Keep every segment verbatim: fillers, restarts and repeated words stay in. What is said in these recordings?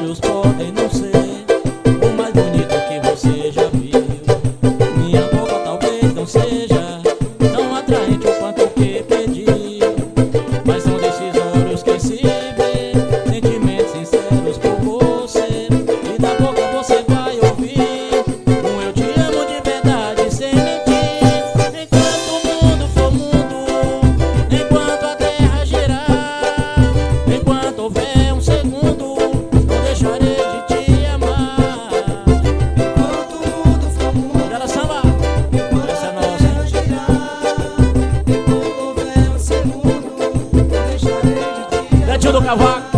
olhos podem não ser o mais bonito que você já viu. Minha boca talvez não seja tão atraente o quanto que pedi, mas são desses olhos que se vê sentimentos sinceros por você. E da boca você vai ouvir um eu te amo de verdade sem mentir. Enquanto o mundo for mundo, enquanto a terra girar, enquanto houver um segundo, não deixarei de te amar. Enquanto o mundo for mundo, Bela samba, enquanto essa é a nossa, terra hein? girar, enquanto houver um segundo, não deixarei de te Netinho do Cavaco.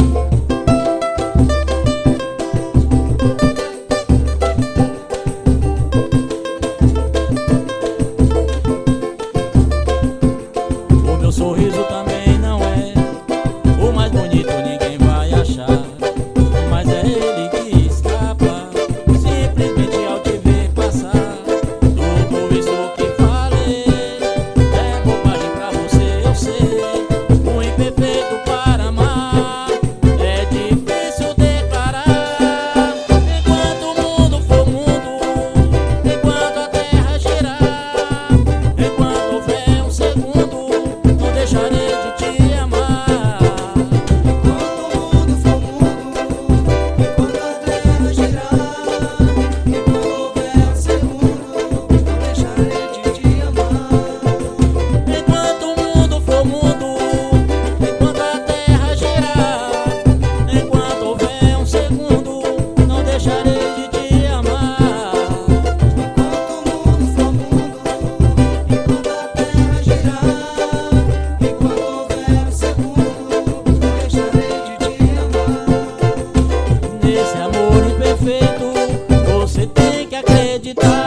O meu sorriso também não é o mais bonito, ninguém vai achar, mas é ele que escapa simplesmente ao te ver passar. Tudo isso que falei é bobagem pra você, eu sei. O imperfeito para amar é difícil declarar. Enquanto o mundo for mundo, enquanto a terra girar, enquanto houver um segundo, não deixarei de te amar. Enquanto o mundo for mundo, enquanto a terra girar, enquanto houver um segundo, não deixarei de te amar. Enquanto o mundo for mundo, enquanto a terra girar, enquanto houver um segundo, não deixarei de te amar. Enquanto o mundo for mundo, enquanto a terra girar, enquanto houver um segundo, não deixarei de te amar. Nesse amor imperfeito, você tem que acreditar.